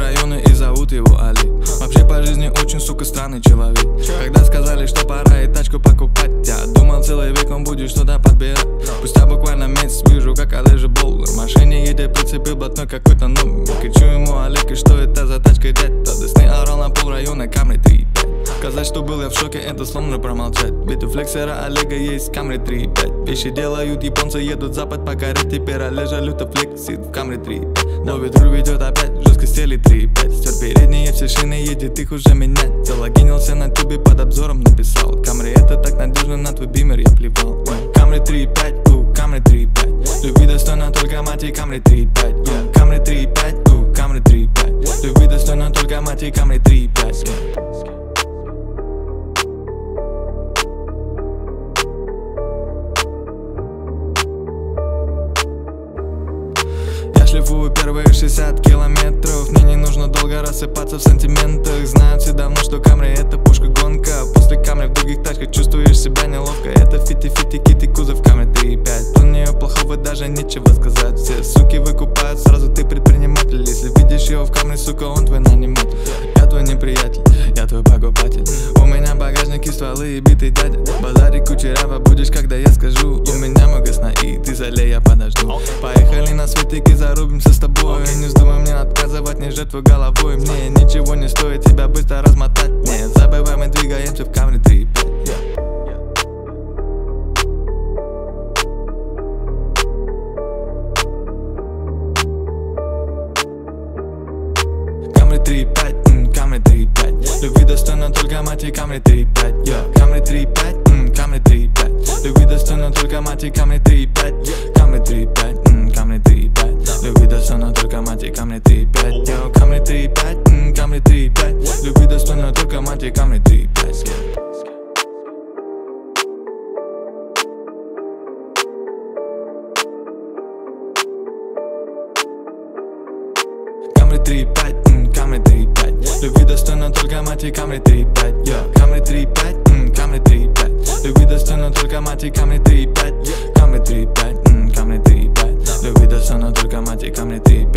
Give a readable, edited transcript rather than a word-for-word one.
района и зовут его Али. Вообще по жизни очень, сука, странный человек. Когда сказали, что пора и тачку покупать, я думал, целый век он будет что-то подбирать. Спустя буквально месяц вижу, как eligible в машине едет, прицепил блатной какой-то номер. Кричу ему: Олег, и что это за тачка, дядь? Дисней орал на пол района Camry 3.5. Сказать, что был я в шоке, это сложно промолчать. Ведь у флексера Олега есть Camry 3.5. Вещи делают японцы, едут запад по коре. Теперь Олежа люто флексит в Camry 3.5. Ловит руль, ведет опять, жестко стели 3.5. Стер передние все шины, едет их уже менять. Залогинился на тубе, под обзором написал: Camry это так надежно, на твой бимер я плевал. Camry 3.5, Camry 3.5. Любви достойна только мать и Camry 3.5. Camry 3.5, Camry 3.5. Любви достойна только мать и Camry 3.5. Шлифую первые 60 километров. Мне не нужно долго рассыпаться в сантиментах. Знают все давно, что Camry это пушка-гонка. После Camry в других тачках чувствуешь себя неловко. Это фити-фити кит и кузов Camry 3.5. Про нее плохого даже нечего сказать. Все суки выкупают, сразу ты предприниматель. Если видишь его в Camry, сука, он твой наниматель. Я твой неприятель, я твой покупатель. У меня багажники, стволы и битый дядя. Базарик кучерява будешь, когда я скажу. У меня много сна и ты залей, я подожду. Поехали на светик и зарубимся с тобой. Не вздумай мне отказывать, не жертвуй головой. Мне ничего не стоит тебя быстро размотать. Не забывай, мы двигаемся в Camry 3.5. Camry 3.5, Camry 3.5. Любви достойна только мать и Camry 3.5. Camry 3.5, Camry 3.5. Любви достойна только мать и Camry 3.5. Camry 3.5, Camry 3.5. Любви достойна только мать и Camry 3.5. Camry 3.5, Camry 3.5. Любви достойна только мать и Camry 3.5. Camry 3.5, Camry 3.5. Любви достойна только мать и Camry 3.5. Camry 3.5, Camry 3.5. Любви достойна только мать и Camry 3.5. Camry 3.5, Camry 3.5. Любви достойна только мать и Camry 3.5.